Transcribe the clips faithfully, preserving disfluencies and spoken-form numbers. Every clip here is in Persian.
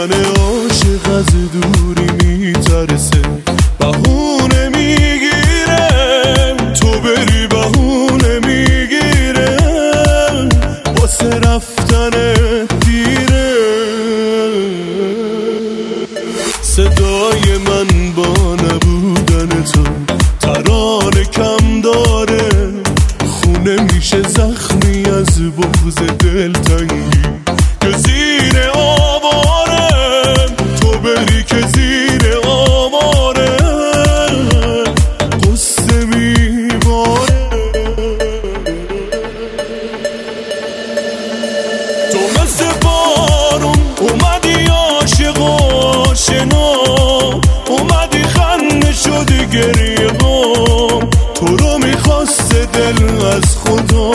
تن عاشق از دوری میترسه، بهونه میگیره تو بری، بهونه میگیره واسه رفتن دیره. صدای من با نبودن تو ترانه کم داره، خونه میشه زخمی از بغض دلتنگی که زیر آواره، تو بری که زیر آواره قصه میباره. تو مثل بارون اومدی عاشق و آشنا، اومدی خنده شدی گریه بام، تو رو میخواسته دل از خدا.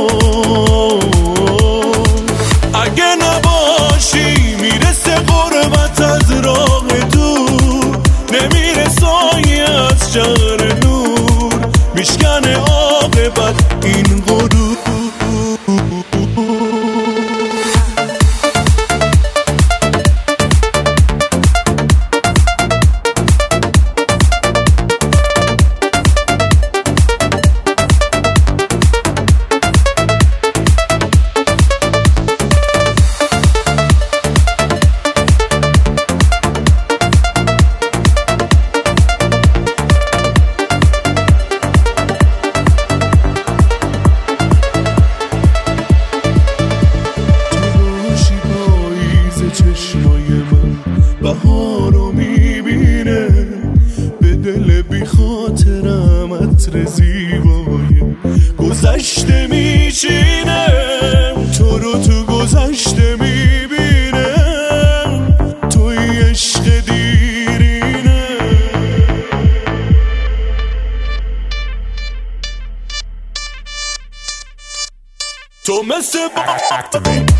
اگه نباشی میرسه غربت از راه دور، نمیره سایه از شهر نور، میشکنه عاقبت این غرور. چشمای من بهارو میبینه، به دل بی خاطرم عطر زیبای گذشته میشینه، تو رو تو گذشته میبینه، توی عشق دیرینه. تو مثل با